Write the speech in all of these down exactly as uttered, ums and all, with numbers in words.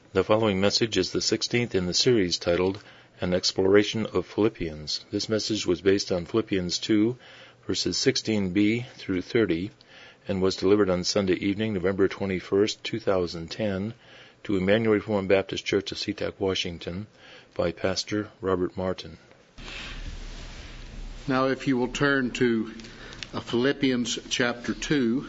The following message is the sixteenth in the series titled An Exploration of Philippians. This message was based on Philippians two, verses sixteen b through thirty, and was delivered on Sunday evening, November twenty-first, two thousand ten, to Emmanuel Reformed Baptist Church of SeaTac, Washington, by Pastor Robert Martin. Now, if you will turn to Philippians chapter two,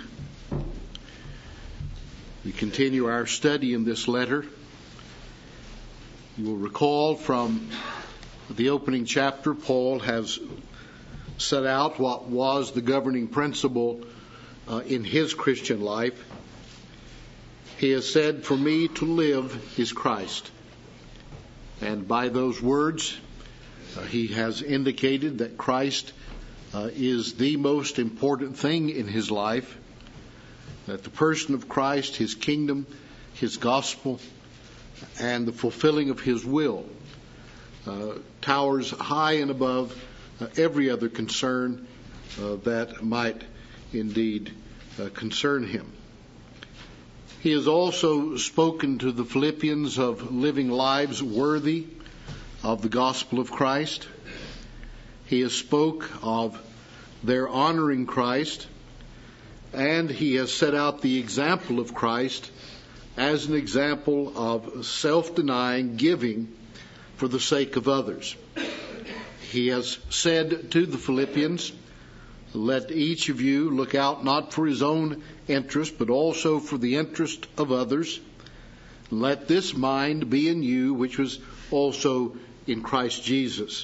we continue our study in this letter. You will recall from the opening chapter, Paul has set out what was the governing principle uh, in his Christian life. He has said, "For me to live is Christ." And by those words, uh, he has indicated that Christ uh, is the most important thing in his life, that the person of Christ, his kingdom, his gospel, and the fulfilling of his will uh, towers high and above uh, every other concern uh, that might indeed uh, concern him. He has also spoken to the Philippians of living lives worthy of the gospel of Christ. He has spoke of their honoring Christ, and he has set out the example of Christ as an example of self-denying giving for the sake of others. He has said to the Philippians, "Let each of you look out not for his own interest, but also for the interest of others. Let this mind be in you, which was also in Christ Jesus."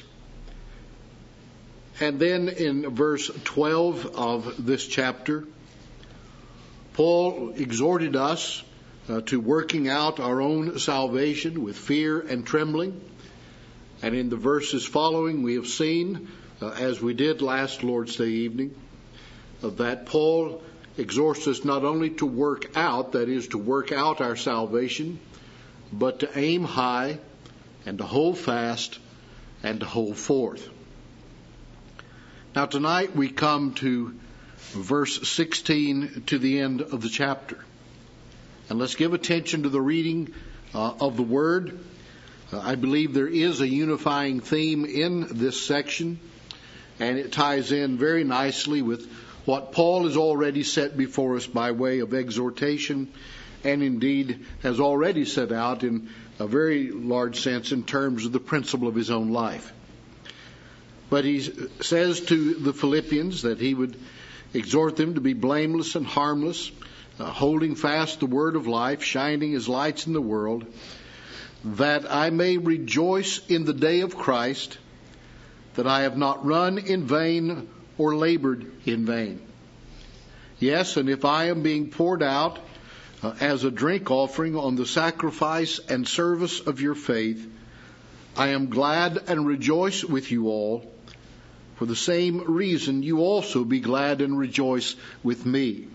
And then in verse twelve of this chapter, Paul exhorted us uh, to working out our own salvation with fear and trembling. And in the verses following, we have seen, uh, as we did last Lord's Day evening, uh, that Paul exhorts us not only to work out, that is, to work out our salvation, but to aim high and to hold fast and to hold forth. Now tonight we come to verse sixteen to the end of the chapter. And let's give attention to the reading uh, of the Word. Uh, I believe there is a unifying theme in this section, and it ties in very nicely with what Paul has already set before us by way of exhortation, and indeed has already set out in a very large sense in terms of the principle of his own life. But he says to the Philippians that he would exhort them to be blameless and harmless, uh, holding fast the word of life, shining as lights in the world, that I may rejoice in the day of Christ, that I have not run in vain or labored in vain. Yes, and if I am being poured out uh, as a drink offering on the sacrifice and service of your faith, I am glad and rejoice with you all. For the same reason, you also be glad and rejoice with me.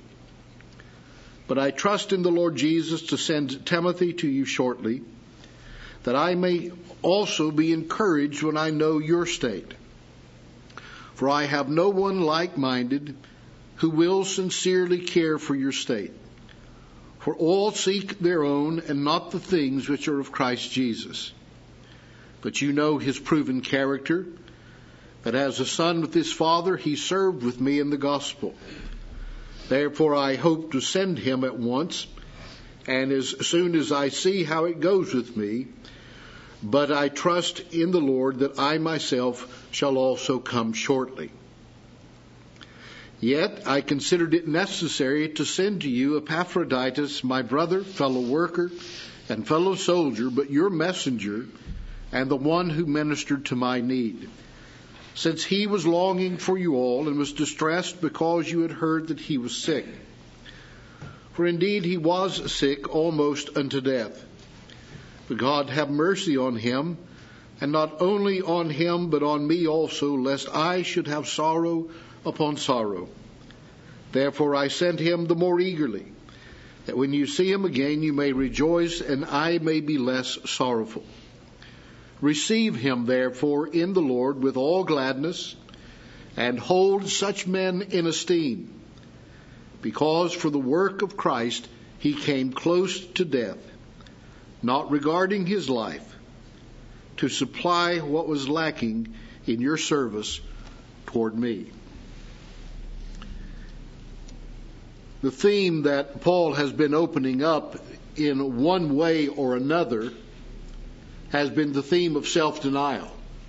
But I trust in the Lord Jesus to send Timothy to you shortly, that I may also be encouraged when I know your state. For I have no one like-minded who will sincerely care for your state. For all seek their own and not the things which are of Christ Jesus. But you know his proven character, that as a son with his father, he served with me in the gospel. Therefore I hope to send him at once, and as soon as I see how it goes with me, but I trust in the Lord that I myself shall also come shortly. Yet I considered it necessary to send to you Epaphroditus, my brother, fellow worker, and fellow soldier, but your messenger, and the one who ministered to my need, since he was longing for you all and was distressed because you had heard that he was sick. For indeed he was sick almost unto death. But God have mercy on him, and not only on him, but on me also, lest I should have sorrow upon sorrow. Therefore I sent him the more eagerly, that when you see him again you may rejoice, and I may be less sorrowful. Receive him, therefore, in the Lord with all gladness, and hold such men in esteem, because for the work of Christ he came close to death, not regarding his life, to supply what was lacking in your service toward me. The theme that Paul has been opening up in one way or another has been the theme of self-denial.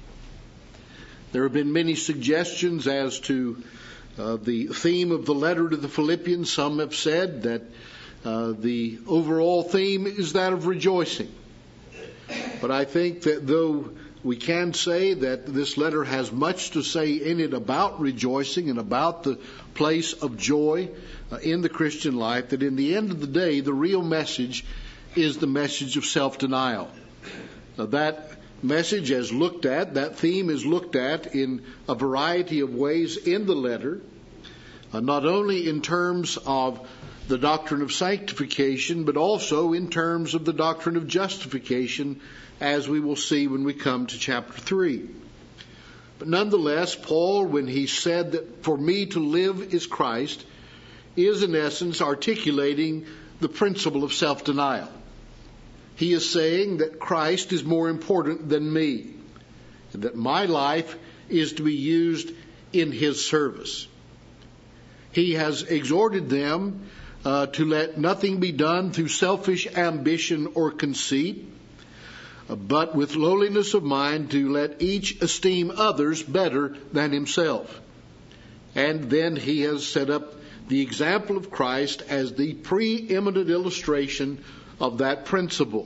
There have been many suggestions as to uh, the theme of the letter to the Philippians. Some have said that uh, the overall theme is that of rejoicing. But I think that though we can say that this letter has much to say in it about rejoicing and about the place of joy uh, in the Christian life, that in the end of the day, the real message is the message of self-denial. Now, that message is looked at, that theme is looked at in a variety of ways in the letter, uh, not only in terms of the doctrine of sanctification, but also in terms of the doctrine of justification, as we will see when we come to chapter three. But nonetheless, Paul, when he said that for me to live is Christ, is in essence articulating the principle of self-denial. He is saying that Christ is more important than me, and that my life is to be used in his service. He has exhorted them uh, to let nothing be done through selfish ambition or conceit, but with lowliness of mind to let each esteem others better than himself. And then he has set up the example of Christ as the preeminent illustration of that principle.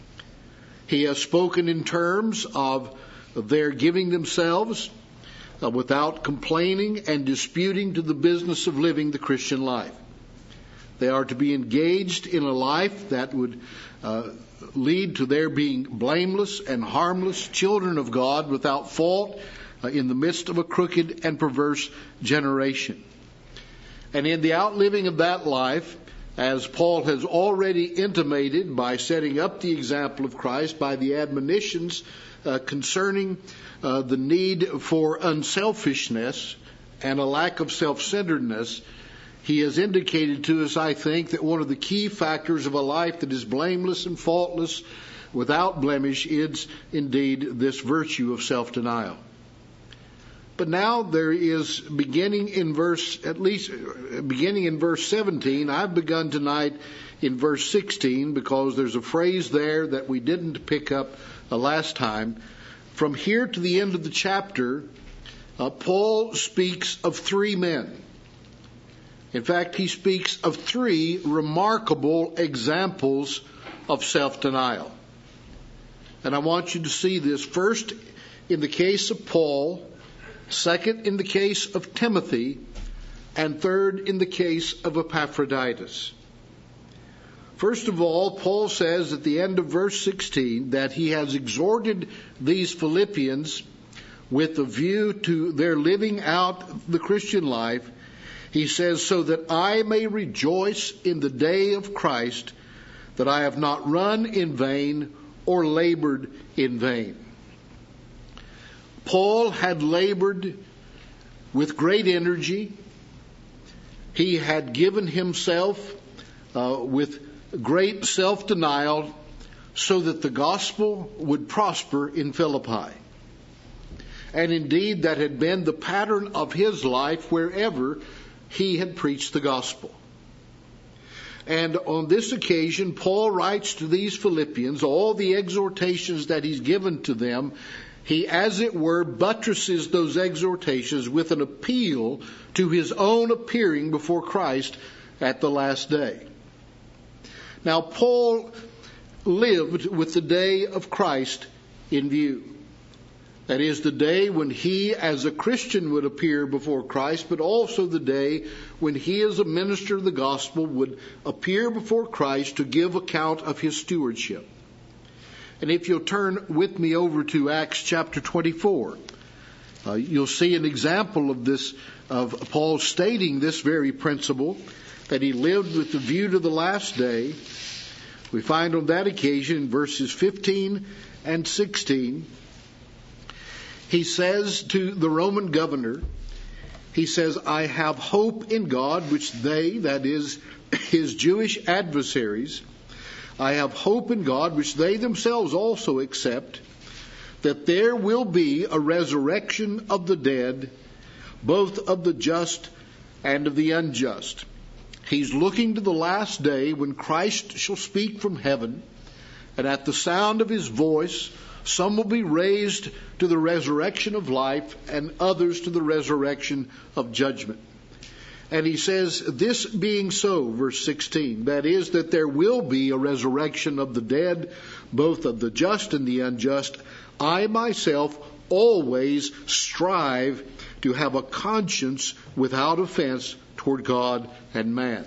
He has spoken in terms of their giving themselves uh, without complaining and disputing to the business of living the Christian life. They are to be engaged in a life that would uh, lead to their being blameless and harmless children of God without fault uh, in the midst of a crooked and perverse generation. And in the outliving of that life, as Paul has already intimated by setting up the example of Christ, by the admonitions uh, concerning uh, the need for unselfishness and a lack of self-centeredness, he has indicated to us, I think, that one of the key factors of a life that is blameless and faultless, without blemish, is indeed this virtue of self-denial. But now there is, beginning in verse, at least beginning in verse seventeen, I've begun tonight in verse sixteen, because there's a phrase there that we didn't pick up uh, last time. From here to the end of the chapter, uh, Paul speaks of three men. In fact, he speaks of three remarkable examples of self-denial. And I want you to see this first in the case of Paul, second in the case of Timothy, and third in the case of Epaphroditus. First of all, Paul says at the end of verse sixteen that he has exhorted these Philippians with a view to their living out the Christian life. He says, so that I may rejoice in the day of Christ, that I have not run in vain or labored in vain. Paul had labored with great energy. He had given himself uh, with great self-denial so that the gospel would prosper in Philippi. And indeed, that had been the pattern of his life wherever he had preached the gospel. And on this occasion, Paul writes to these Philippians all the exhortations that he's given to them. He, as it were, buttresses those exhortations with an appeal to his own appearing before Christ at the last day. Now, Paul lived with the day of Christ in view. That is, the day when he as a Christian would appear before Christ, but also the day when he as a minister of the gospel would appear before Christ to give account of his stewardship. And if you'll turn with me over to Acts chapter twenty-four, uh, you'll see an example of this, of Paul stating this very principle, that he lived with the view to the last day. We find on that occasion in verses fifteen and sixteen, he says to the Roman governor, he says, I have hope in God, which they, that is, his Jewish adversaries, I have hope in God, which they themselves also accept, that there will be a resurrection of the dead, both of the just and of the unjust. He's looking to the last day when Christ shall speak from heaven, and at the sound of his voice, some will be raised to the resurrection of life, and others to the resurrection of judgment. And he says, this being so, verse sixteen, that is, that there will be a resurrection of the dead, both of the just and the unjust. I myself always strive to have a conscience without offense toward God and man.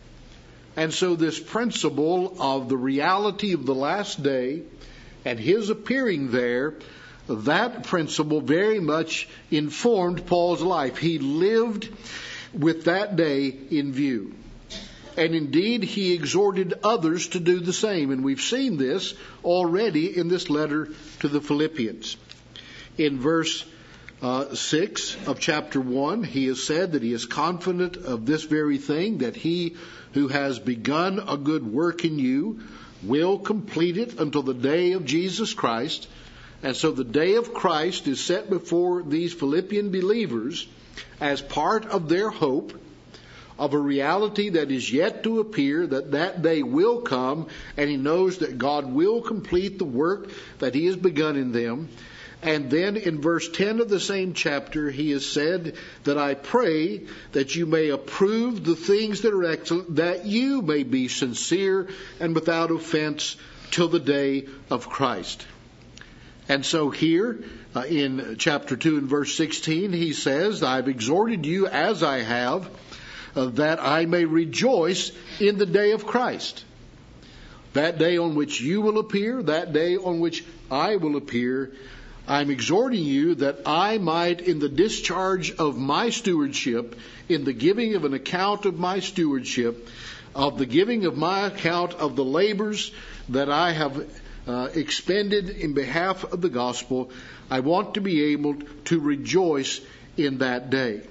And so this principle of the reality of the last day and his appearing there, that principle very much informed Paul's life. He lived with that day in view. And indeed, he exhorted others to do the same. And we've seen this already in this letter to the Philippians. In verse uh, six of chapter one, he has said that he is confident of this very thing, that he who has begun a good work in you will complete it until the day of Jesus Christ. And so the day of Christ is set before these Philippian believers as part of their hope of a reality that is yet to appear, that that day will come, and he knows that God will complete the work that he has begun in them. And then in verse ten of the same chapter, he has said that I pray that you may approve the things that are excellent, that you may be sincere and without offense till the day of Christ. And so here uh, in chapter two and verse sixteen, he says, I've exhorted you as I have, uh, that I may rejoice in the day of Christ. That day on which you will appear, that day on which I will appear. I'm exhorting you that I might, in the discharge of my stewardship, in the giving of an account of my stewardship, of the giving of my account of the labors that I have uh, expended in behalf of the gospel, I want to be able to rejoice in that day.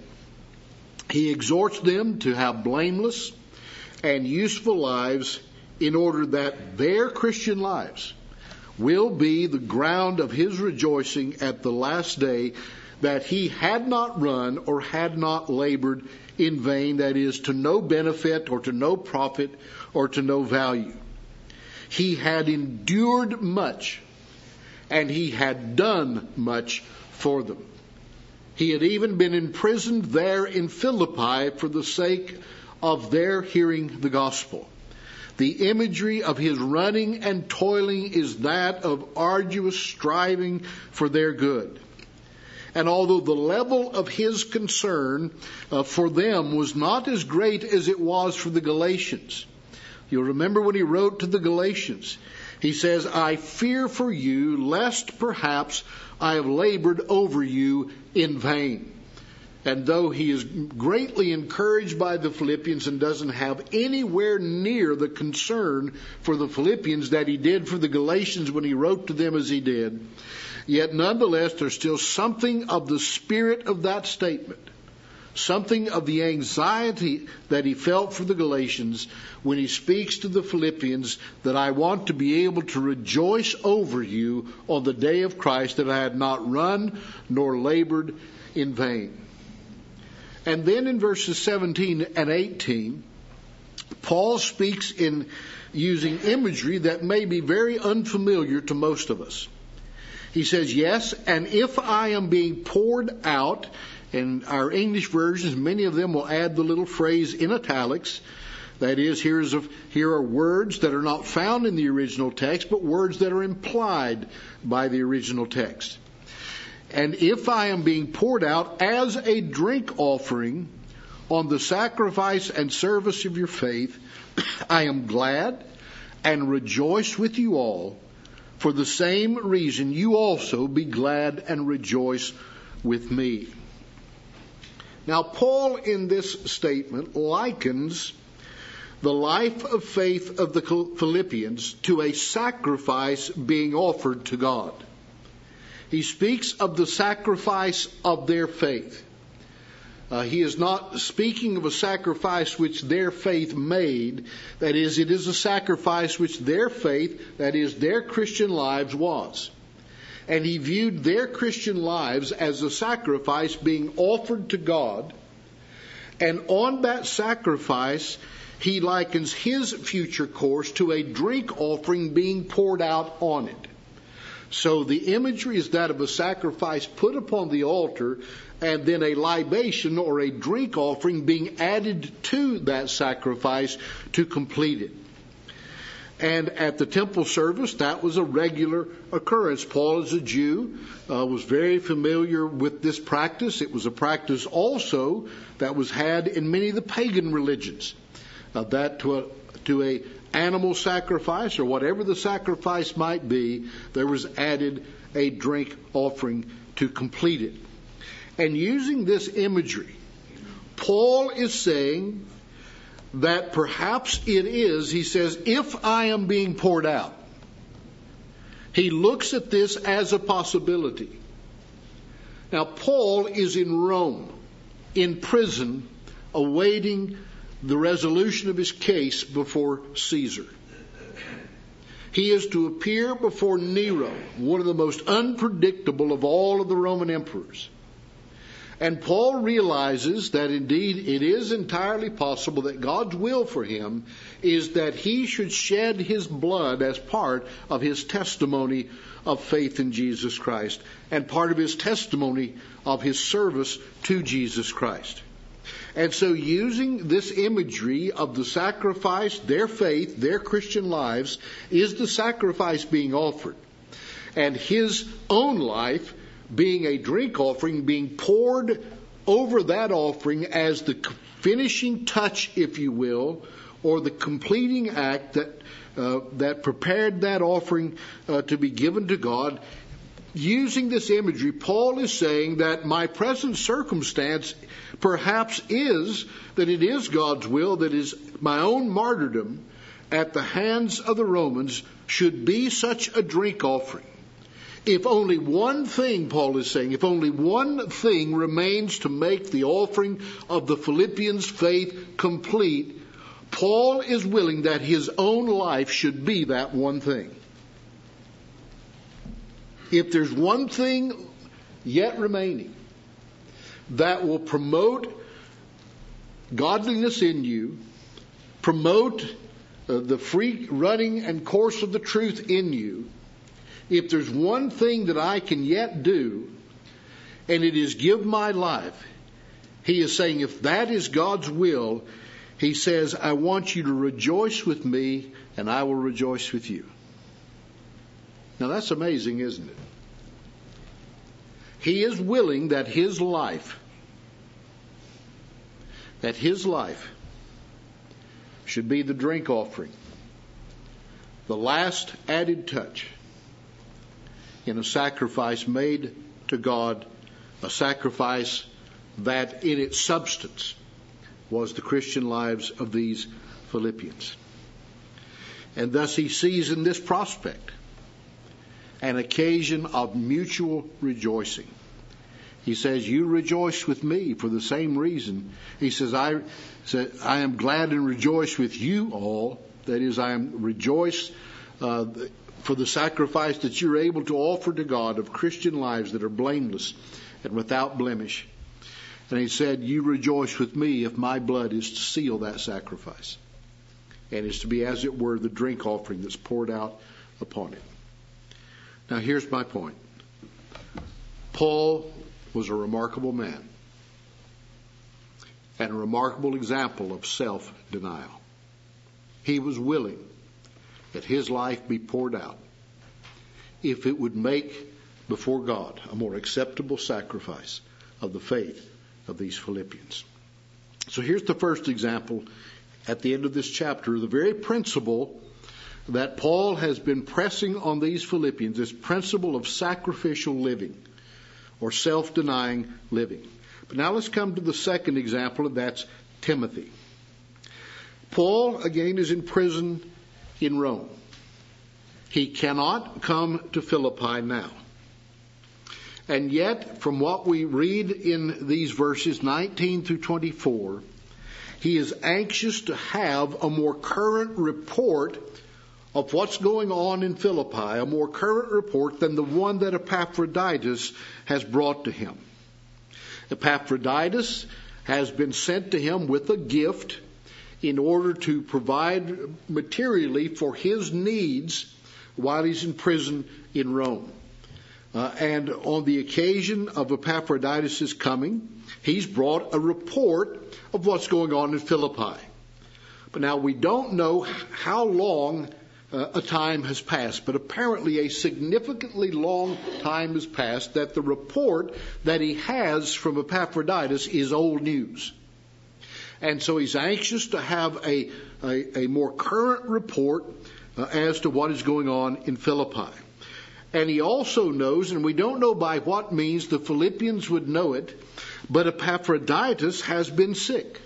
He exhorts them to have blameless and useful lives in order that their Christian lives will be the ground of his rejoicing at the last day, that he had not run or had not labored in vain, that is, to no benefit or to no profit or to no value. He had endured much, and he had done much for them. He had even been imprisoned there in Philippi for the sake of their hearing the gospel. The imagery of his running and toiling is that of arduous striving for their good. And although the level of his concern uh, for them was not as great as it was for the Galatians. You'll remember when he wrote to the Galatians, he says, I fear for you, lest perhaps I have labored over you in vain. And though he is greatly encouraged by the Philippians and doesn't have anywhere near the concern for the Philippians that he did for the Galatians when he wrote to them as he did, yet nonetheless there's still something of the spirit of that statement, something of the anxiety that he felt for the Galatians when he speaks to the Philippians, that I want to be able to rejoice over you on the day of Christ, that I had not run nor labored in vain. And then in verses seventeen and eighteen, Paul speaks in using imagery that may be very unfamiliar to most of us. He says, yes, and if I am being poured out, in our English versions, many of them will add the little phrase in italics. That is, here's a, here are words that are not found in the original text, but words that are implied by the original text. And if I am being poured out as a drink offering on the sacrifice and service of your faith, I am glad and rejoice with you all. For the same reason, you also be glad and rejoice with me. Now, Paul in this statement likens the life of faith of the Philippians to a sacrifice being offered to God. He speaks of the sacrifice of their faith. Uh, he is not speaking of a sacrifice which their faith made. That is, it is a sacrifice which their faith, that is, their Christian lives was. And he viewed their Christian lives as a sacrifice being offered to God. And on that sacrifice, he likens his future course to a drink offering being poured out on it. So the imagery is that of a sacrifice put upon the altar, and then a libation or a drink offering being added to that sacrifice to complete it. And at the temple service, that was a regular occurrence. Paul, as a Jew, uh, was very familiar with this practice. It was a practice also that was had in many of the pagan religions. Uh, that to a, to a animal sacrifice, or whatever the sacrifice might be, there was added a drink offering to complete it. And using this imagery, Paul is saying that perhaps it is, he says, if I am being poured out. He looks at this as a possibility. Now, Paul is in Rome, in prison, awaiting the resolution of his case before Caesar. He is to appear before Nero, one of the most unpredictable of all of the Roman emperors. And Paul realizes that indeed it is entirely possible that God's will for him is that he should shed his blood as part of his testimony of faith in Jesus Christ and part of his testimony of his service to Jesus Christ. And so using this imagery of the sacrifice, their faith, their Christian lives, is the sacrifice being offered. And his own life being a drink offering, being poured over that offering as the finishing touch, if you will, or the completing act that uh, that prepared that offering uh, to be given to God. Using this imagery, Paul is saying that my present circumstance perhaps is that it is God's will that is my own martyrdom at the hands of the Romans should be such a drink offering. If only one thing, Paul is saying, if only one thing remains to make the offering of the Philippians' faith complete, Paul is willing that his own life should be that one thing. If there's one thing yet remaining that will promote godliness in you, promote uh, the free running and course of the truth in you, if there's one thing that I can yet do, and it is give my life, he is saying if that is God's will, he says, I want you to rejoice with me and I will rejoice with you. Now that's amazing, isn't it? He is willing that his life, that his life should be the drink offering, the last added touch in a sacrifice made to God, a sacrifice that in its substance was the Christian lives of these Philippians. And thus he sees in this prospect an occasion of mutual rejoicing. He says, you rejoice with me for the same reason. He says, I, said, I am glad and rejoice with you all. That is, I am rejoice uh, for the sacrifice that you're able to offer to God of Christian lives that are blameless and without blemish. And he said, you rejoice with me if my blood is to seal that sacrifice and is to be, as it were, the drink offering that's poured out upon it. Now, here's my point. Paul was a remarkable man and a remarkable example of self-denial. He was willing that his life be poured out if it would make before God a more acceptable sacrifice of the faith of these Philippians. So here's the first example at the end of this chapter, the very principle that Paul has been pressing on these Philippians, this principle of sacrificial living or self-denying living. But now let's come to the second example, and that's Timothy. Paul, again, is in prison in Rome. He cannot come to Philippi now. And yet, from what we read in these verses nineteen through twenty-four, he is anxious to have a more current report of what's going on in Philippi, a more current report than the one that Epaphroditus has brought to him. Epaphroditus has been sent to him with a gift in order to provide materially for his needs while he's in prison in Rome. Uh, and on the occasion of Epaphroditus' coming, he's brought a report of what's going on in Philippi. But now we don't know how long uh, a time has passed, but apparently a significantly long time has passed that the report that he has from Epaphroditus is old news. And so he's anxious to have a, a, a more current report uh, as to what is going on in Philippi. And he also knows, and we don't know by what means the Philippians would know it, but Epaphroditus has been sick.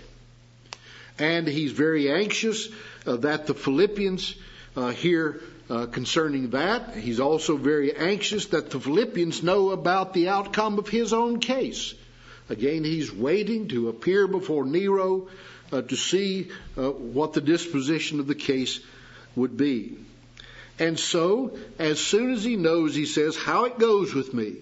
And he's very anxious uh, that the Philippians uh, hear uh, concerning that. He's also very anxious that the Philippians know about the outcome of his own case. Again, he's waiting to appear before Nero uh, to see uh, what the disposition of the case would be. And so, as soon as he knows, he says, how it goes with me,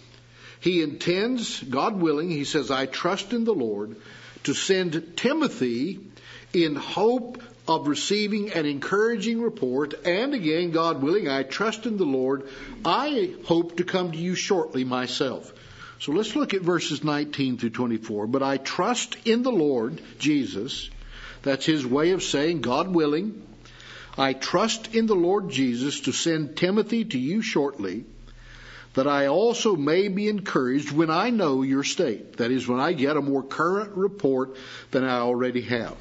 he intends, God willing, he says, I trust in the Lord, to send Timothy in hope of receiving an encouraging report. And again, God willing, I trust in the Lord, I hope to come to you shortly myself. So let's look at verses nineteen through twenty-four. But I trust in the Lord Jesus. That's his way of saying, God willing, I trust in the Lord Jesus to send Timothy to you shortly, that I also may be encouraged when I know your state. That is, when I get a more current report than I already have.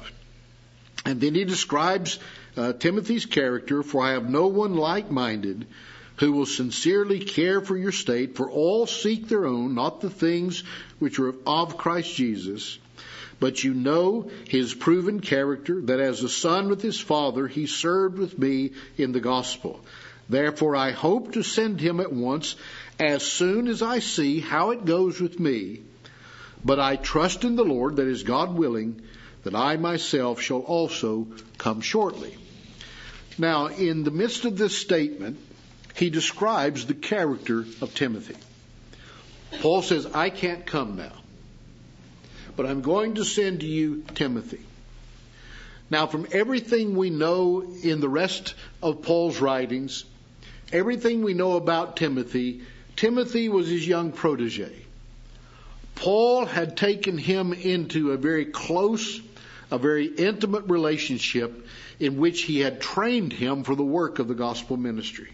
And then he describes uh, Timothy's character, for I have no one like-minded who will sincerely care for your state, for all seek their own, not the things which are of Christ Jesus. But you know his proven character, that as a son with his father, he served with me in the gospel. Therefore I hope to send him at once, as soon as I see how it goes with me. But I trust in the Lord, that is God willing, that I myself shall also come shortly. Now, in the midst of this statement, he describes the character of Timothy. Paul says, I can't come now, but I'm going to send to you Timothy. Now, from everything we know in the rest of Paul's writings, everything we know about Timothy, Timothy was his young protege. Paul had taken him into a very close, a very intimate relationship in which he had trained him for the work of the gospel ministry.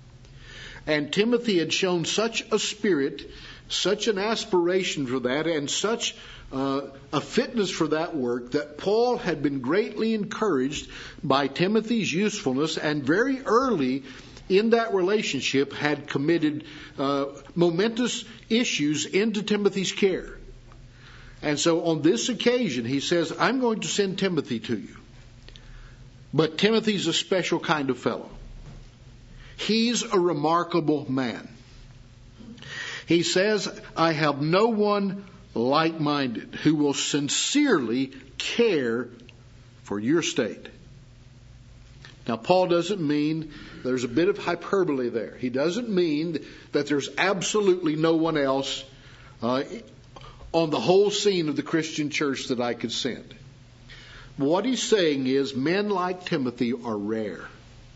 And Timothy had shown such a spirit, such an aspiration for that, and such uh, a fitness for that work, that Paul had been greatly encouraged by Timothy's usefulness, and very early in that relationship had committed uh, momentous issues into Timothy's care. And so on this occasion, he says, I'm going to send Timothy to you. But Timothy's a special kind of fellow. He's a remarkable man. He says, I have no one like-minded who will sincerely care for your state. Now, Paul doesn't mean, there's a bit of hyperbole there. He doesn't mean that there's absolutely no one else uh, on the whole scene of the Christian church that I could send. What he's saying is, men like Timothy are rare.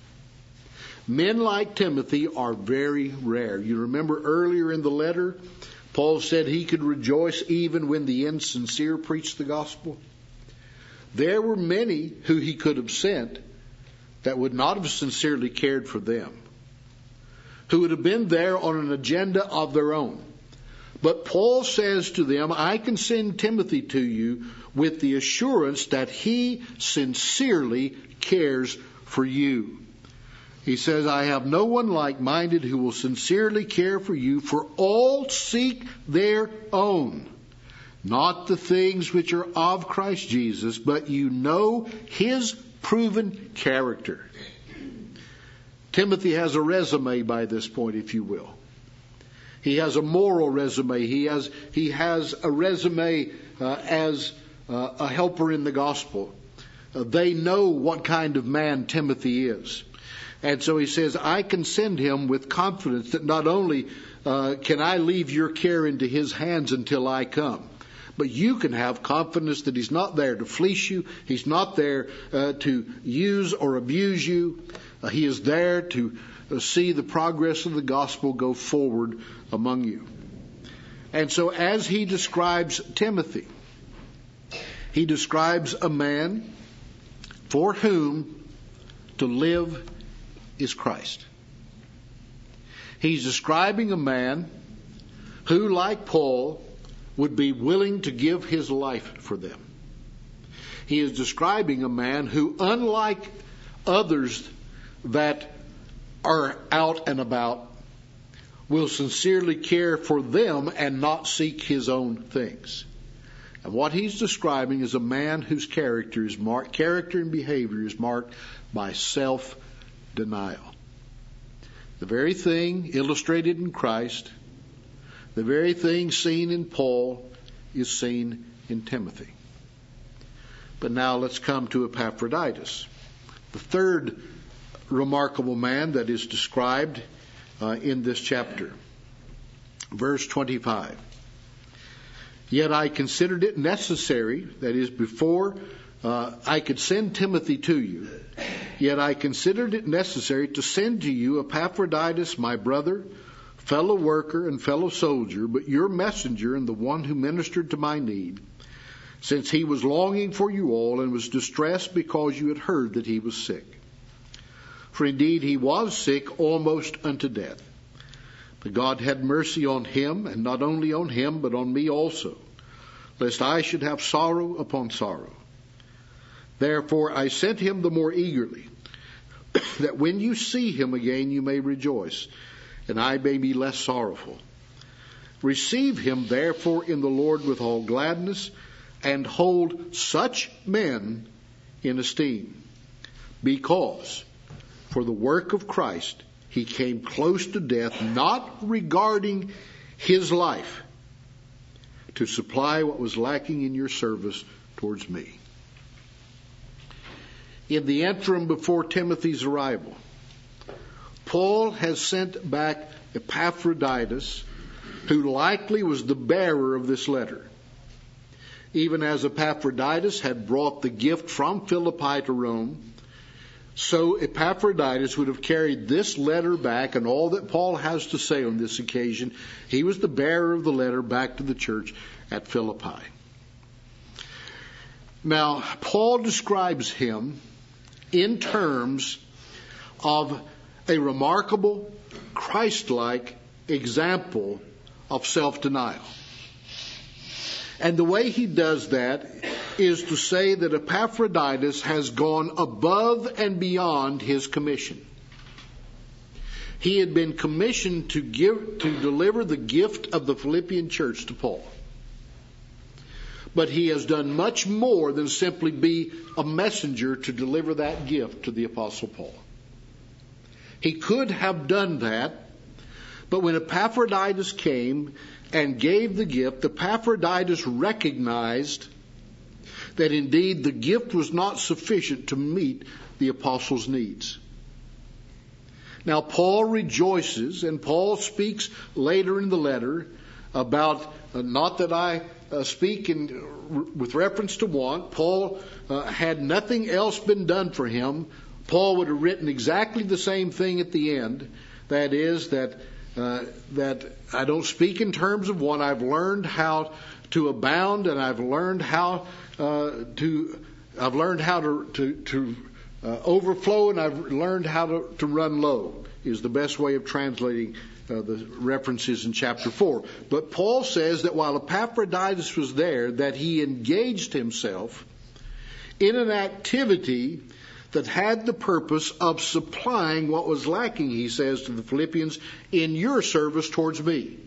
Men like Timothy are very rare. You remember earlier in the letter, Paul said he could rejoice even when the insincere preached the gospel. There were many who he could have sent that would not have sincerely cared for them, who would have been there on an agenda of their own. But Paul says to them, I can send Timothy to you with the assurance that he sincerely cares for you. He says, I have no one like-minded who will sincerely care for you, for all seek their own, not the things which are of Christ Jesus, but you know his proven character. Timothy has a resume by this point, if you will. He has a moral resume. He has, he has a resume uh, as uh, a helper in the gospel. Uh, they know what kind of man Timothy is. And so he says, I can send him with confidence that not only uh, can I leave your care into his hands until I come, but you can have confidence that he's not there to fleece you. He's not there uh, to use or abuse you. Uh, he is there to uh, see the progress of the gospel go forward among you. And so as he describes Timothy, he describes a man for whom to live is Christ. He's describing a man who, like Paul, would be willing to give his life for them. He is describing a man who, unlike others that are out and about, will sincerely care for them and not seek his own things. And what he's describing is a man whose character is marked, character and behavior is marked by self-denial. The very thing illustrated in Christ, the very thing seen in Paul, is seen in Timothy. But now let's come to Epaphroditus, the third remarkable man that is described uh, in this chapter. Verse twenty-five. Yet I considered it necessary, that is, before uh, I could send Timothy to you, yet I considered it necessary to send to you Epaphroditus, my brother, fellow worker and fellow soldier, but your messenger and the one who ministered to my need, since he was longing for you all and was distressed because you had heard that he was sick. For indeed he was sick almost unto death. But God had mercy on him, and not only on him, but on me also, lest I should have sorrow upon sorrow. Therefore I sent him the more eagerly, that when you see him again you may rejoice, and I may be less sorrowful. Receive him therefore in the Lord with all gladness, and hold such men in esteem, because for the work of Christ he came close to death, not regarding his life, to supply what was lacking in your service towards me. In the interim before Timothy's arrival, Paul has sent back Epaphroditus, who likely was the bearer of this letter. Even as Epaphroditus had brought the gift from Philippi to Rome, so Epaphroditus would have carried this letter back, and all that Paul has to say on this occasion. He was the bearer of the letter back to the church at Philippi. Now, Paul describes him in terms of a remarkable, Christ-like example of self-denial. And the way he does that is to say that Epaphroditus has gone above and beyond his commission. He had been commissioned to give, to deliver the gift of the Philippian church to Paul. But he has done much more than simply be a messenger to deliver that gift to the Apostle Paul. He could have done that, but when Epaphroditus came and gave the gift, Epaphroditus recognized that indeed the gift was not sufficient to meet the apostle's needs. Now, Paul rejoices, and Paul speaks later in the letter about, uh, not that I uh, speak in, with reference to want. Paul uh, had nothing else been done for him. Paul would have written exactly the same thing at the end. That is, that uh, that I don't speak in terms of want. I've learned how to abound, and I've learned how uh, to I've learned how to to, to uh, overflow, and I've learned how to, to run low. Is the best way of translating uh, the references in chapter four. But Paul says that while Epaphroditus was there, that he engaged himself in an activity that had the purpose of supplying what was lacking, he says to the Philippians, in your service towards me.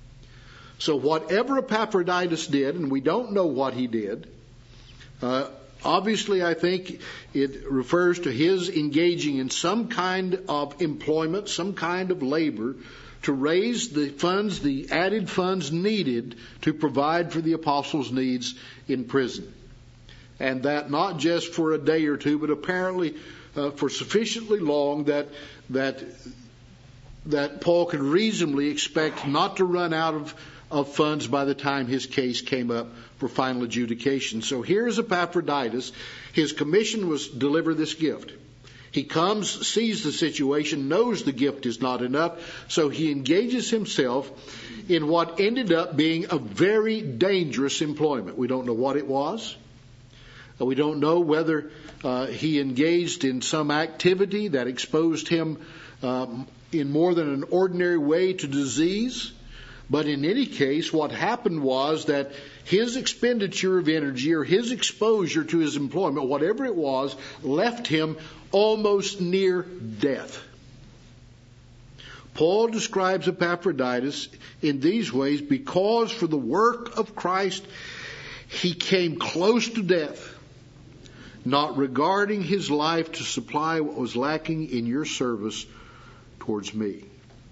So whatever Epaphroditus did, and we don't know what he did, uh, Obviously, I think it refers to his engaging in some kind of employment, some kind of labor, to raise the funds, the added funds needed to provide for the apostles' needs in prison. And that not just for a day or two, but apparently uh, for sufficiently long that that that Paul could reasonably expect not to run out of, of funds by the time his case came up for final adjudication. So here's Epaphroditus. His commission was to deliver this gift. He comes, sees the situation, knows the gift is not enough, so he engages himself in what ended up being a very dangerous employment. We don't know what it was. We don't know whether uh, he engaged in some activity that exposed him um, in more than an ordinary way to disease. But in any case, what happened was that his expenditure of energy or his exposure to his employment, whatever it was, left him almost near death. Paul describes Epaphroditus in these ways: because for the work of Christ he came close to death, not regarding his life to supply what was lacking in your service towards me.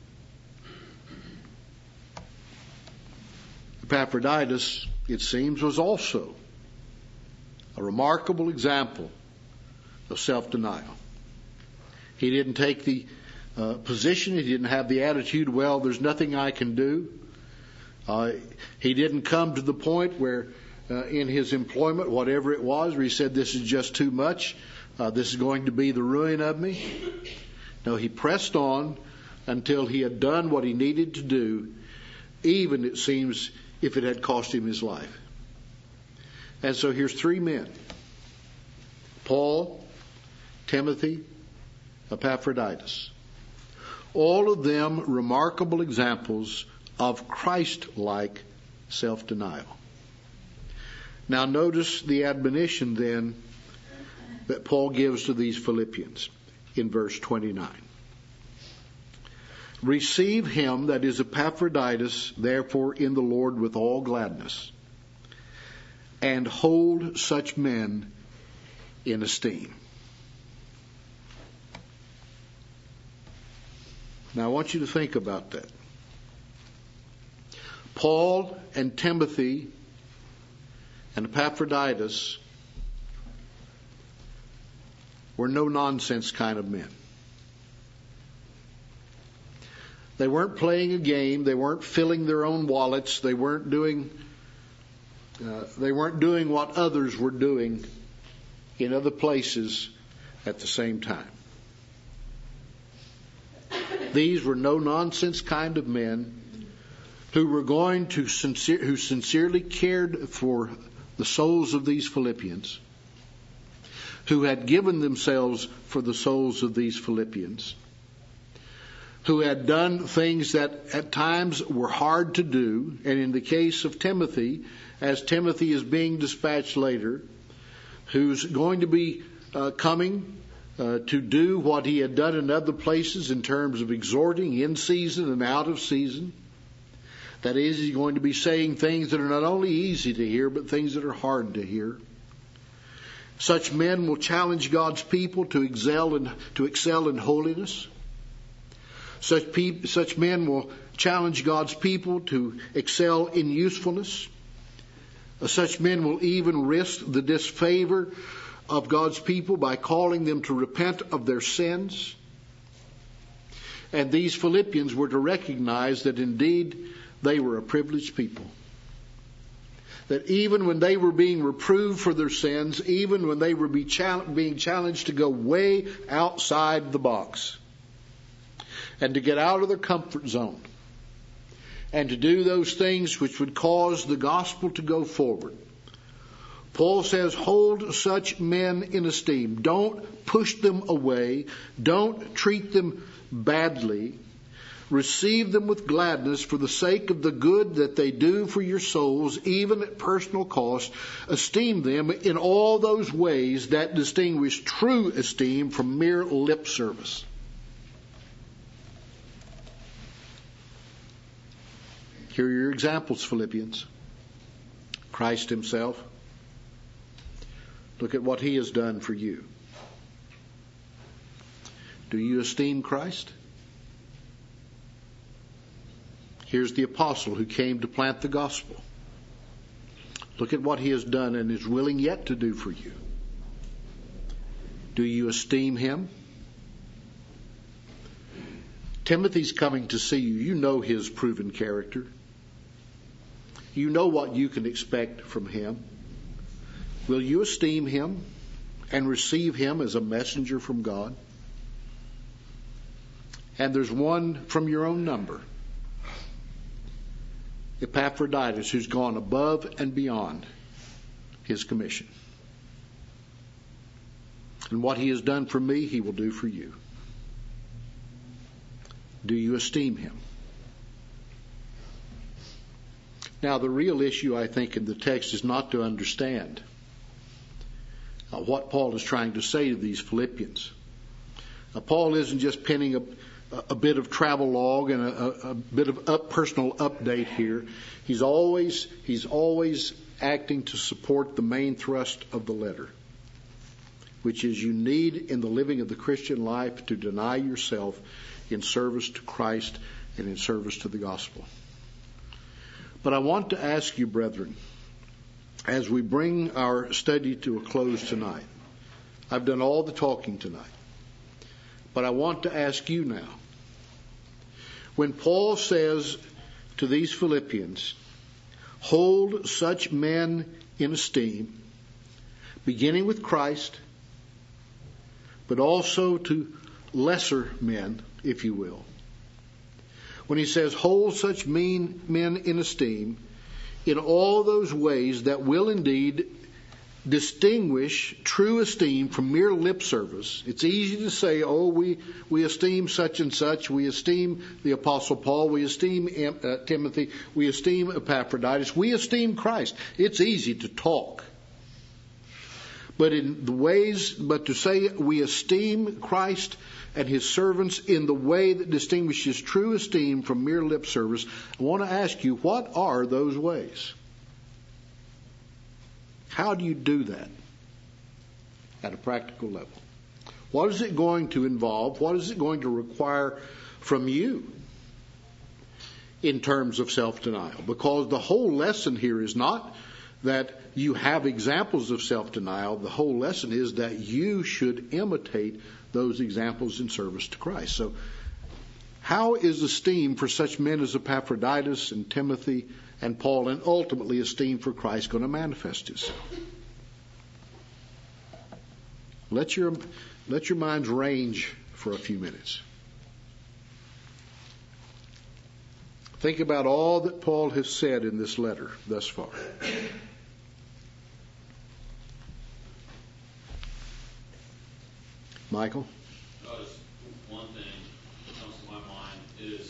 Epaphroditus, it seems, was also a remarkable example of self-denial. He didn't take the uh, position, he didn't have the attitude, well, there's nothing I can do. Uh, he didn't come to the point where uh, in his employment, whatever it was, where he said, this is just too much, uh, this is going to be the ruin of me. No, he pressed on until he had done what he needed to do, even, it seems, if it had cost him his life. And so here's three men: Paul, Timothy, Epaphroditus. All of them remarkable examples of Christ-like self-denial. Now notice the admonition then that Paul gives to these Philippians in verse twenty-nine. Receive him, that is Epaphroditus, therefore in the Lord with all gladness, and hold such men in esteem. Now I want you to think about that. Paul and Timothy and Epaphroditus were no-nonsense kind of men. They weren't playing a game. They weren't filling their own wallets. They weren't doing. Uh, they weren't doing what others were doing in other places at the same time. These were no-nonsense kind of men who were going to sincere, who sincerely cared for the souls of these Philippians, who had given themselves for the souls of these Philippians, who had done things that at times were hard to do. And in the case of Timothy, as Timothy is being dispatched later, who's going to be uh, coming uh, to do what he had done in other places in terms of exhorting in season and out of season. That is, he's going to be saying things that are not only easy to hear, but things that are hard to hear. Such men will challenge God's people to excel in, to excel in holiness. Such, pe- such men will challenge God's people to excel in usefulness. Uh, such men will even risk the disfavor of God's people by calling them to repent of their sins. And these Philippians were to recognize that indeed they were a privileged people. That even when they were being reproved for their sins, even when they were be chal- being challenged to go way outside the box, and to get out of their comfort zone, and to do those things which would cause the gospel to go forward, Paul says, hold such men in esteem. Don't push them away. Don't treat them badly. Receive them with gladness for the sake of the good that they do for your souls, even at personal cost. Esteem them in all those ways that distinguish true esteem from mere lip service. Here are your examples, Philippians. Christ himself, Look at what he has done for you. Do you esteem Christ? Here's the apostle who came to plant the gospel. Look at what he has done and is willing yet to do for you. Do you esteem him? Timothy's coming to see you. You know his proven character. You know what you can expect from him. Will you esteem him and receive him as a messenger from God? And there's one from your own number, Epaphroditus, who's gone above and beyond his commission. And what he has done for me, he will do for you. Do you esteem him? Now, the real issue, I think, in the text is not to understand uh, what Paul is trying to say to these Philippians. Uh, Paul isn't just penning a, a bit of travel log and a, a, a bit of up, personal update here. He's always, he's always acting to support the main thrust of the letter, which is you need in the living of the Christian life to deny yourself in service to Christ and in service to the gospel. But I want to ask you, brethren, as we bring our study to a close tonight, I've done all the talking tonight, but I want to ask you now, when Paul says to these Philippians, hold such men in esteem, beginning with Christ, but also to lesser men, if you will. When he says, hold such mean men in esteem, in all those ways that will indeed distinguish true esteem from mere lip service. It's easy to say, oh, we, we esteem such and such. We esteem the Apostle Paul. We esteem uh, Timothy. We esteem Epaphroditus. We esteem Christ. It's easy to talk. But in the ways, but to say we esteem Christ and his servants in the way that distinguishes true esteem from mere lip service, I want to ask you, what are those ways? How do you do that at a practical level? What is it going to involve? What is it going to require from you in terms of self-denial? Because the whole lesson here is not that you have examples of self-denial. The whole lesson is that you should imitate those examples in service to Christ. So how is esteem for such men as Epaphroditus and Timothy and Paul, and ultimately esteem for Christ, going to manifest itself? Let your, let your minds range for a few minutes. Think about all that Paul has said in this letter thus far. Michael? Uh, just one thing that comes to my mind is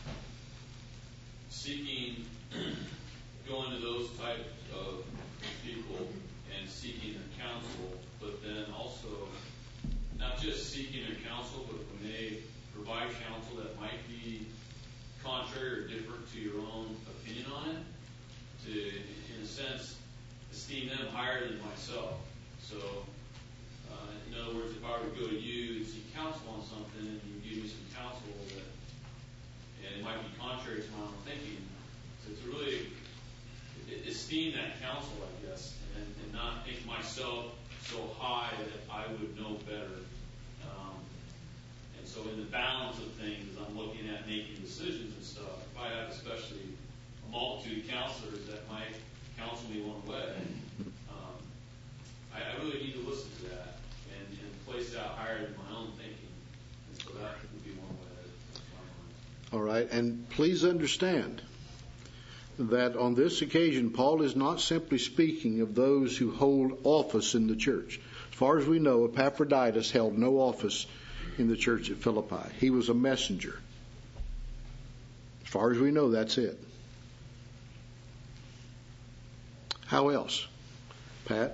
seeking, going to those types of people and seeking their counsel, but then also not just seeking their counsel, but when they provide counsel that might be contrary or different to your own opinion on it, to, in a sense, esteem them higher than myself. So, uh, in other words, if I were to go to you and seek counsel on something, and you give me some counsel that, and it might be contrary to my own thinking, so to really esteem that counsel, I guess, and, and not think myself so high that I would know better. Um, and so in the balance of things, as I'm looking at making decisions and stuff, if I have especially a multitude of counselors that might counsel me one way, um, I, I really need to listen to that and, and place that higher than my own thinking. And so that would be one way that comes to my mind. All right, and please understand that on this occasion, Paul is not simply speaking of those who hold office in the church. As far as we know, Epaphroditus held no office in the church at Philippi. He was a messenger. As far as we know, that's it. How else? Pat?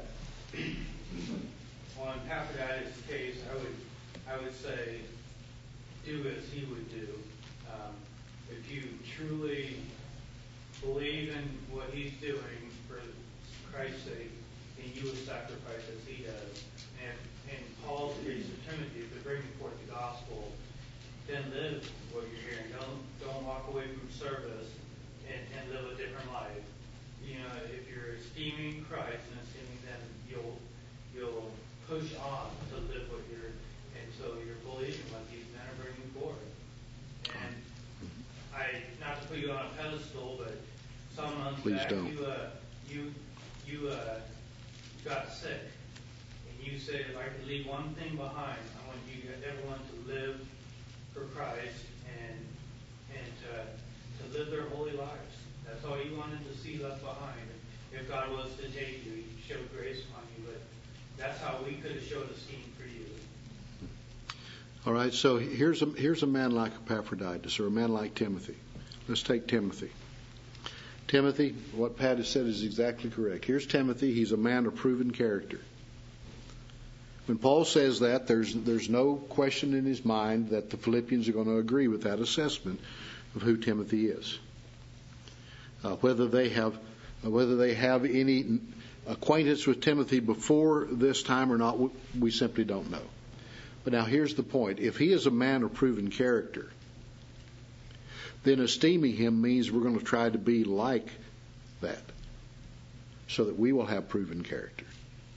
On Epaphroditus' case, I would, I would say, do as he would do. Um, if you truly believe in what he's doing for Christ's sake, and you would sacrifice as he does. And in Paul's case of Timothy, if they're bringing forth the gospel, then live what you're hearing. Don't don't walk away from service and, and live a different life. You know, if you're esteeming Christ and esteeming them, you'll you'll push on to live what you're, and so you're believing what these men are bringing forth. And I, not to put you on a pedestal, but some months Please back don't. you uh, you you uh, got sick, and you said, if I could leave one thing behind, I want you everyone to live for Christ and and to, to live their holy lives. That's all you wanted to see left behind. If God was to take you, He'd show grace upon you, but that's how we could have showed esteem for you. All right, so here's a, here's a man like Epaphroditus, or a man like Timothy. Let's take Timothy. Timothy, what Pat has said is exactly correct. Here's Timothy. He's a man of proven character. When Paul says that, there's there's no question in his mind that the Philippians are going to agree with that assessment of who Timothy is. Uh, whether they have uh, whether they have any acquaintance with Timothy before this time or not, we simply don't know. But now here's the point. If he is a man of proven character, then esteeming him means we're going to try to be like that, so that we will have proven character,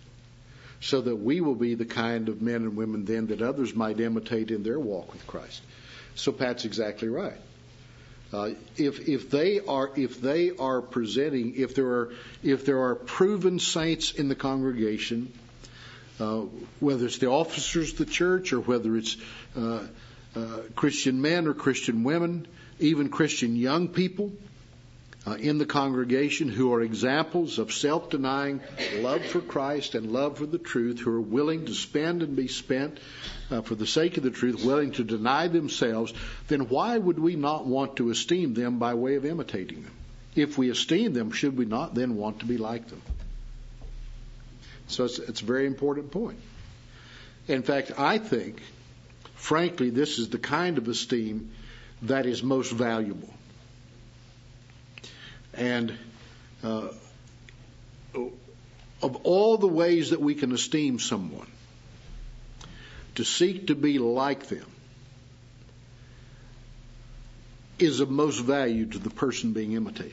so that we will be the kind of men and women then that others might imitate in their walk with Christ. So Pat's exactly right. Uh, if if they are if they are presenting if there are if there are proven saints in the congregation, uh, whether it's the officers of the church or whether it's uh, uh, Christian men or Christian women, even Christian young people uh, in the congregation who are examples of self-denying love for Christ and love for the truth, who are willing to spend and be spent uh, for the sake of the truth, willing to deny themselves, then why would we not want to esteem them by way of imitating them? If we esteem them, should we not then want to be like them? So it's, it's a very important point. In fact, I think, frankly, this is the kind of esteem that is most valuable. And uh, of all the ways that we can esteem someone, to seek to be like them is of most value to the person being imitated.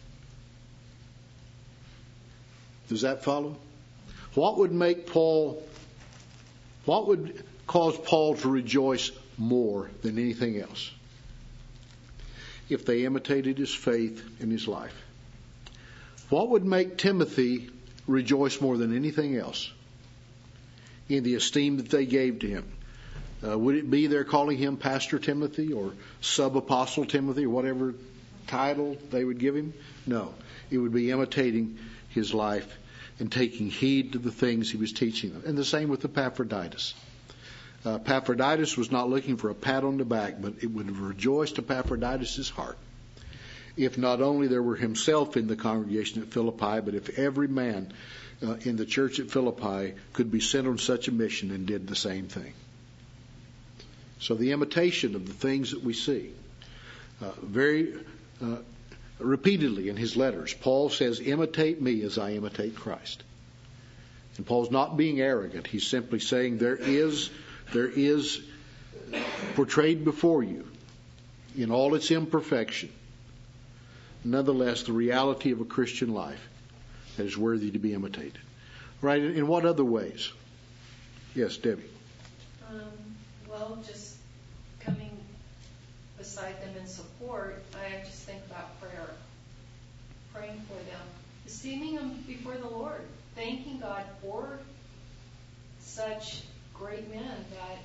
Does that follow? What would make Paul, what would cause Paul to rejoice more than anything else? If they imitated his faith in his life. What would make Timothy rejoice more than anything else in the esteem that they gave to him? Uh, would it be their calling him Pastor Timothy or Sub-Apostle Timothy or whatever title they would give him? No. It would be imitating his life and taking heed to the things he was teaching them. And the same with Epaphroditus. Uh, Epaphroditus was not looking for a pat on the back, but it would have rejoiced Epaphroditus' heart if not only there were himself in the congregation at Philippi, but if every man uh, in the church at Philippi could be sent on such a mission and did the same thing. So the imitation of the things that we see, uh, very uh, repeatedly in his letters, Paul says, imitate me as I imitate Christ. And Paul's not being arrogant. He's simply saying there is There is portrayed before you, in all its imperfection, nonetheless the reality of a Christian life that is worthy to be imitated. Right? In what other ways? Yes, Debbie. Um, well, just coming beside them in support, I just think about prayer, praying for them, esteeming them before the Lord, thanking God for such great men that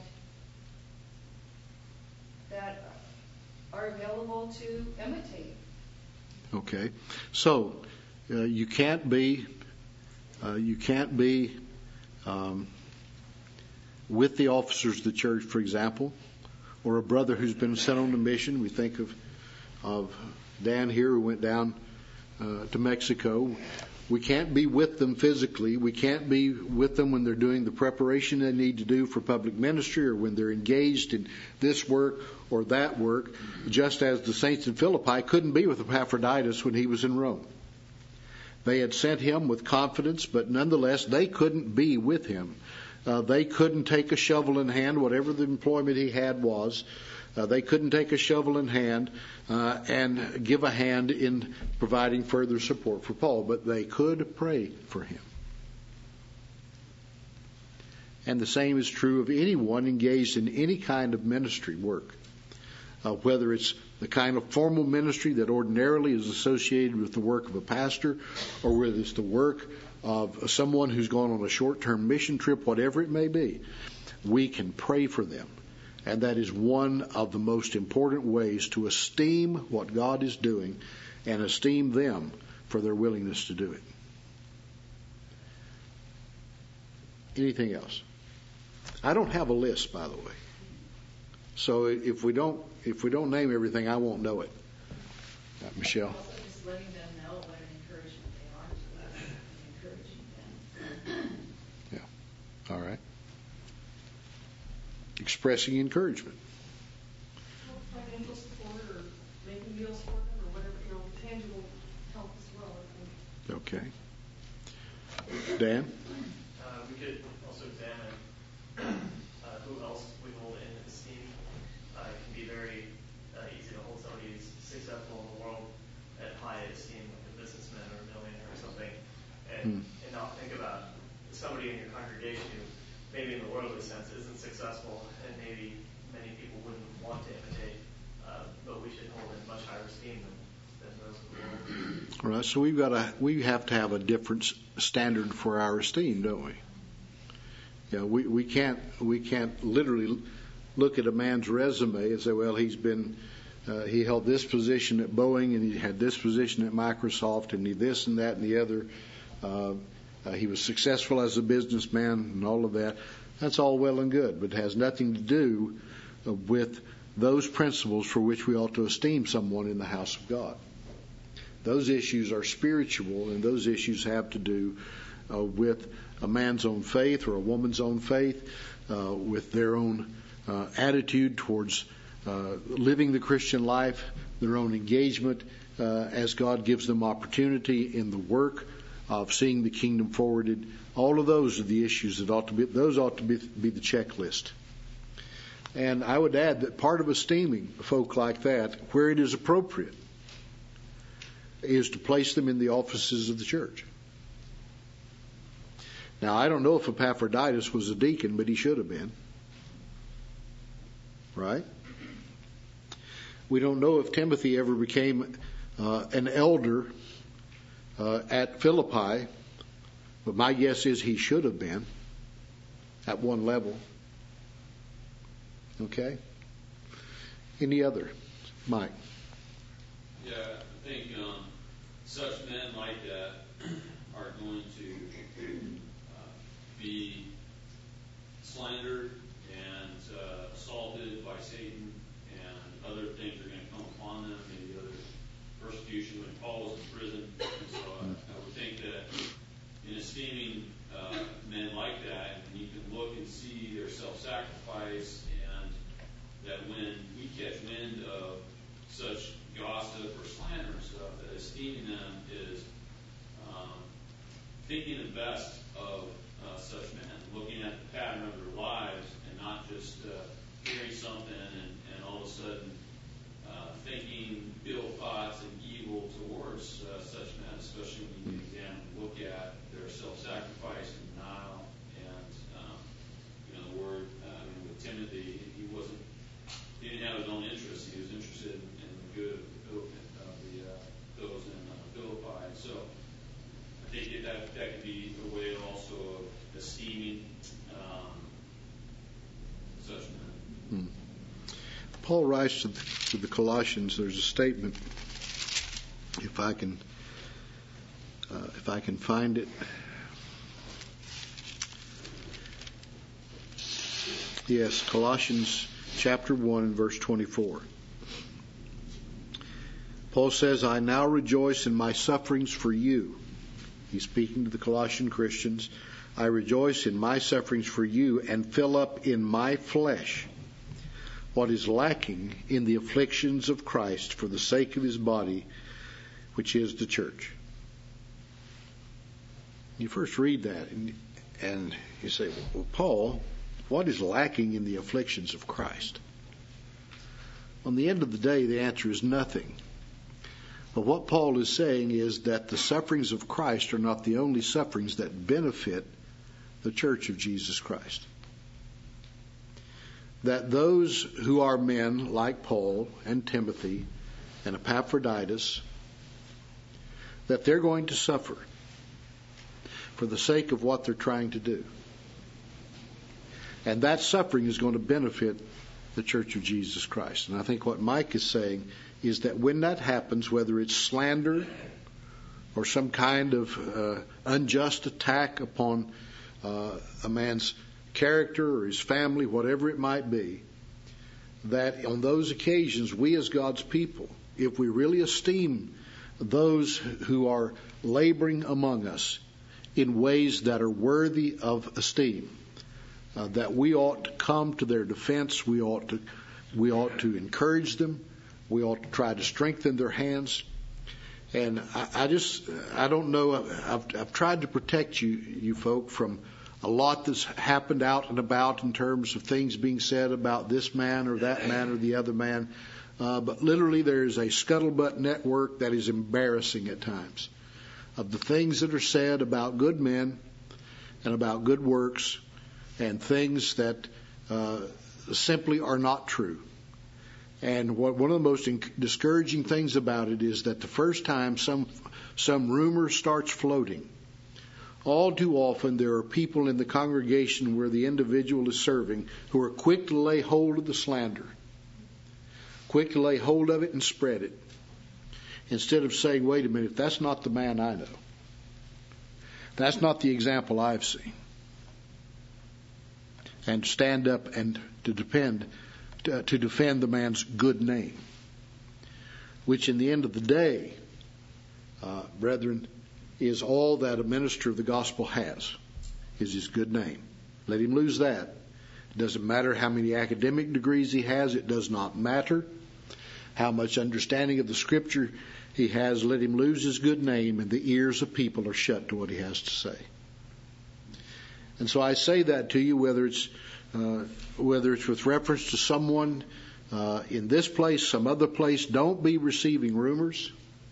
that are available to imitate. Okay, so uh, you can't be uh, you can't be um, with the officers of the church, for example, or a brother who's been sent on a mission. We think of of Dan here who went down uh, to Mexico. We can't be with them physically. We can't be with them when they're doing the preparation they need to do for public ministry or when they're engaged in this work or that work, just as the saints in Philippi couldn't be with Epaphroditus when he was in Rome. They had sent him with confidence, but nonetheless, they couldn't be with him. Uh, they couldn't take a shovel in hand, whatever the employment he had was. Uh, they couldn't take a shovel in hand uh, and give a hand in providing further support for Paul, but they could pray for him. And the same is true of anyone engaged in any kind of ministry work, uh, whether it's the kind of formal ministry that ordinarily is associated with the work of a pastor, or whether it's the work of someone who's gone on a short-term mission trip, whatever it may be. We can pray for them. And that is one of the most important ways to esteem what God is doing and esteem them for their willingness to do it. Anything else? I don't have a list, by the way. So if we don't if we don't name everything, I won't know it. Uh, Michelle? Also just letting them know what an encouragement they are to us and encouraging them. Yeah. All right. Expressing encouragement. Well, financial support or making meals for them or whatever, you know, tangible help as well, I think. Okay. Dan? Uh, we could also examine uh, who else we hold in esteem. Uh, it can be very uh, easy to hold somebody who's successful in the world at high esteem, like a businessman or a millionaire or something, and, Hmm. and not think about somebody in your congregation who maybe in the worldly sense isn't successful and maybe many people wouldn't want to imitate, uh, but we should hold in much higher esteem than, than those of the world. All right. So we've got to we have to have a different s- standard for our esteem, don't we? Yeah. We we can't we can't literally look at a man's resume and say, well, he's been uh, he held this position at Boeing and he had this position at Microsoft and he this and that and the other. Uh, Uh, he was successful as a businessman and all of that. That's all well and good, but it has nothing to do uh, with those principles for which we ought to esteem someone in the house of God. Those issues are spiritual, and those issues have to do uh, with a man's own faith or a woman's own faith, uh, with their own uh, attitude towards uh, living the Christian life, their own engagement uh, as God gives them opportunity in the work of seeing the kingdom forwarded. All of those are the issues that ought to be, those ought to be, be the checklist. And I would add that part of esteeming folk like that, where it is appropriate, is to place them in the offices of the church. Now, I don't know if Epaphroditus was a deacon, but he should have been. Right? We don't know if Timothy ever became uh, an elder Uh, at Philippi, but my guess is he should have been at one level. Okay? Any other? Mike? Yeah, I think um, such men like that are going to uh, be slandered and uh, assaulted by Satan, and other things are going to come upon them, maybe other persecution when Paul was in prison. And so I, I would think that in esteeming uh, men like that, and you can look and see their self-sacrifice, and that when we catch wind of such gossip or slander and stuff, that esteeming them is um, thinking the best of uh, such men, looking at the pattern of their lives and not just uh, hearing something and, and all of a sudden uh, thinking ill thoughts and evil towards uh, such men, especially when you examine and look at their self-sacrifice and denial. And um, you know, the word uh, I mean, with Timothy, he wasn't he didn't have his own interests. He was interested in, in the good of the, of the uh, those in uh, Philippi. And so I think that that could be a way also of esteeming um, such men. Hmm. Paul writes to the, to the Colossians. There's a statement, if I can, uh, if I can find it. Yes, Colossians chapter one and verse twenty-four. Paul says, "I now rejoice in my sufferings for you." He's speaking to the Colossian Christians. "I rejoice in my sufferings for you and fill up in my flesh what is lacking in the afflictions of Christ for the sake of his body, which is the church." You first read that and, and you say, well, Paul, what is lacking in the afflictions of Christ? On the end of the day, the answer is nothing. But what Paul is saying is that the sufferings of Christ are not the only sufferings that benefit the church of Jesus Christ. That those who are men like Paul and Timothy and Epaphroditus, that they're going to suffer for the sake of what they're trying to do. And that suffering is going to benefit the church of Jesus Christ. And I think what Mike is saying is that when that happens, whether it's slander or some kind of uh, unjust attack upon uh, a man's character or his family, whatever it might be, that on those occasions, we as God's people, if we really esteem those who are laboring among us in ways that are worthy of esteem, uh, that we ought to come to their defense, we ought to, we ought to encourage them, we ought to try to strengthen their hands. And I, I just, I don't know, I've, I've tried to protect you, you folk, from a lot that's happened out and about in terms of things being said about this man or that man or the other man. Uh, but literally there is a scuttlebutt network that is embarrassing at times of the things that are said about good men and about good works and things that uh, simply are not true. And what, one of the most discouraging things about it is that the first time some some rumor starts floating, all too often there are people in the congregation where the individual is serving who are quick to lay hold of the slander, quick to lay hold of it and spread it, instead of saying, wait a minute, that's not the man I know. That's not the example I've seen. And stand up and to depend to, to defend the man's good name, which in the end of the day, uh, brethren, is all that a minister of the gospel has, is his good name. Let him lose that. It doesn't matter how many academic degrees he has. It does not matter how much understanding of the Scripture he has. Let him lose his good name, and the ears of people are shut to what he has to say. And so I say that to you, whether it's uh, whether it's with reference to someone uh, in this place, some other place. Don't be receiving rumors.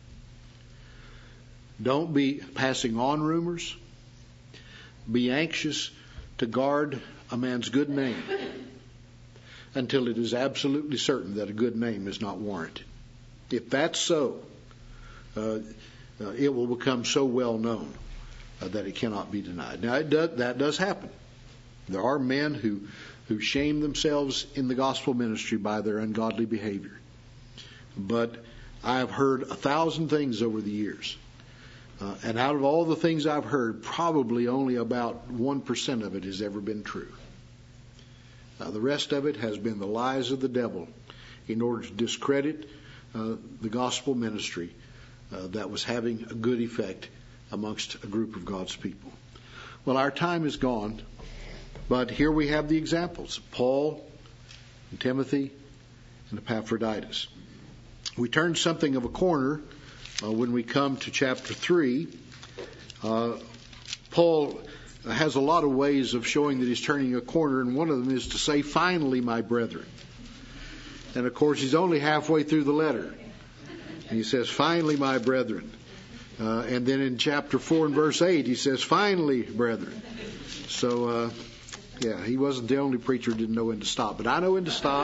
Don't be passing on rumors. Be anxious to guard a man's good name until it is absolutely certain that a good name is not warranted. If that's so, uh, uh, it will become so well known uh, that it cannot be denied. Now, it does, that does happen. There are men who, who shame themselves in the gospel ministry by their ungodly behavior. But I have heard a thousand things over the years. Uh, and out of all the things I've heard, probably only about one percent of it has ever been true. Uh, the rest of it has been the lies of the devil in order to discredit uh, the gospel ministry uh, that was having a good effect amongst a group of God's people. Well, our time is gone, but here we have the examples of Paul and Timothy and Epaphroditus. We turned something of a corner Uh, when we come to chapter three. uh, Paul has a lot of ways of showing that he's turning a corner, and one of them is to say, finally, my brethren. And of course, he's only halfway through the letter. And he says, finally, my brethren. Uh, and then in chapter four and verse eight, he says, finally, brethren. So, uh, yeah, he wasn't the only preacher who didn't know when to stop. But I know when to stop.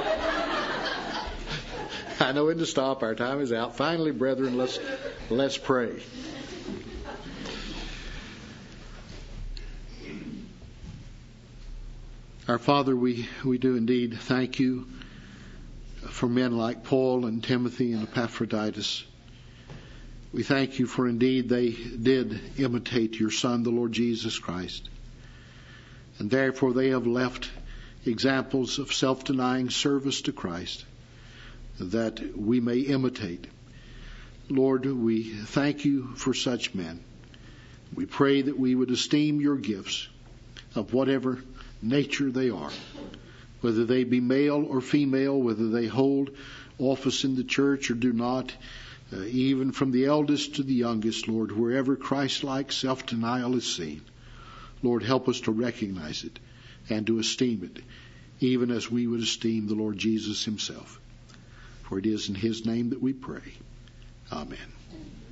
I know when to stop. Our time is out. Finally, brethren, let's let's pray. Our Father, we, we do indeed thank you for men like Paul and Timothy and Epaphroditus. We thank you for indeed they did imitate your Son, the Lord Jesus Christ. And therefore they have left examples of self-denying service to Christ that we may imitate. Lord, we thank you for such men. We pray that we would esteem your gifts of whatever nature they are, whether they be male or female, whether they hold office in the church or do not, uh, even from the eldest to the youngest, Lord, wherever Christ-like self-denial is seen. Lord, help us to recognize it and to esteem it, even as we would esteem the Lord Jesus himself. For it is in his name that we pray. Amen.